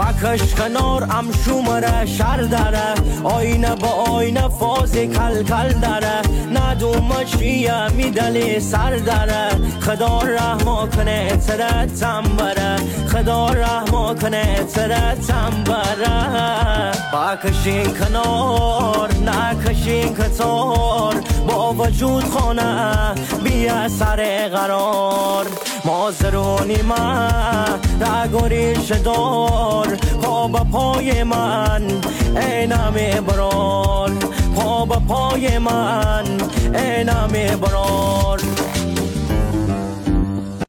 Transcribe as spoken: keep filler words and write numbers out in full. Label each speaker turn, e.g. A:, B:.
A: مکش کنار ام شومره شر داره آینه با آینه فاز کل کل داره ندوم چیه میدلی سر داره خدا رحم کنه ترتم بره خدا رحم کنه ترتم بره بکشین کنار نکشین کتار با وجود خانه بیا سر قرار مازرونی من نگوریش دار پا با پای من اینم برار پا با پای من اینم برار